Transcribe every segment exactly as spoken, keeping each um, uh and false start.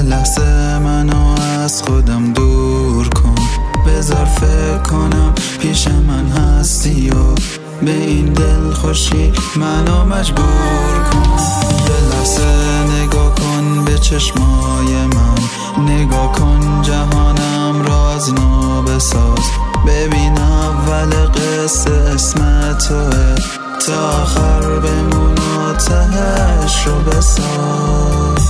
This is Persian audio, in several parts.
لحظه منو از خودم دور کن، بذار فکر کنم پیش من هستی و به این دل خوشی منو مجبور کن. یه لحظه نگاه کن به چشمای من، نگاه کن جهانم را از نو بساز، ببین اول قصه اسم توه، تا آخر بمون و تهش رو بساز.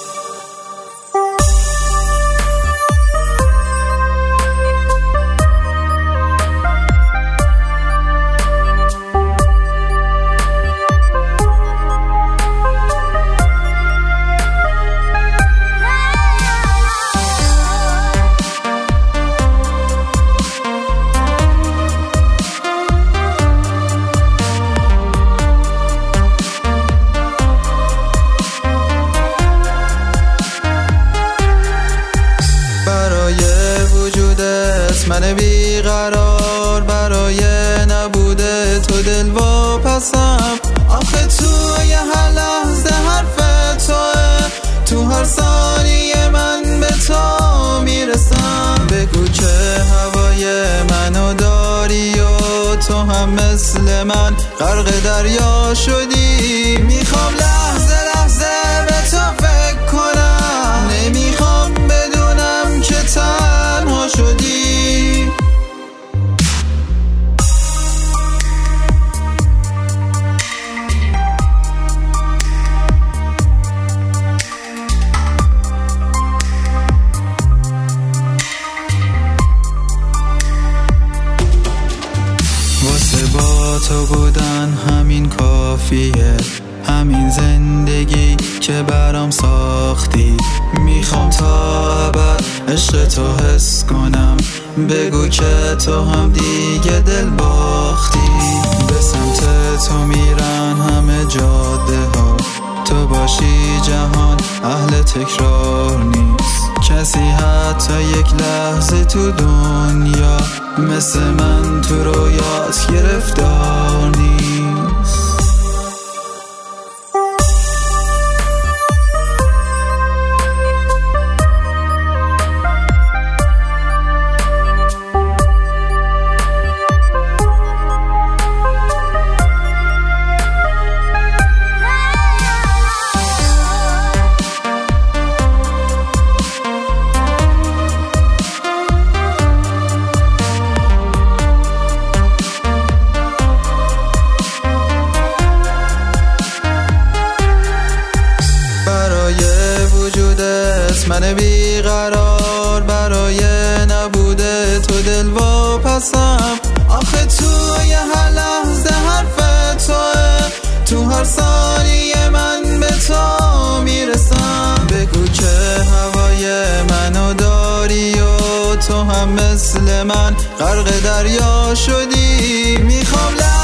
من بیقرار برای نبوده تو دل واپسم، آخه توی هر لحظه حرف توه، تو هر ثانیه من به تو میرسم. بگو که هوای منو داری و تو هم مثل من غرق دریا شدی، میخوام لحظه لحظه به تو فکر کنم، نمیخوام بدونم که تنها شدی. با تو بودن همین کافیه، همین زندگی که برام ساختی، میخوام تا ابد عشق تو حس کنم، بگو که تو هم دیگه دل باختی. به سمت تو میرن همه جاده ها، تو باشی جهان اهل تکرار نیست، کسی حتی یک لحظه تو دنیا مثل من تو رویات گرفتار نیست. من بیقرار برای نبوده تو دل واپسم، آخه توی هر لحظه حرف توه، تو هر ثانیه من به تو میرسم. بگو که هوای منو داری و تو هم مثل من غرق دریا شدی، میخوام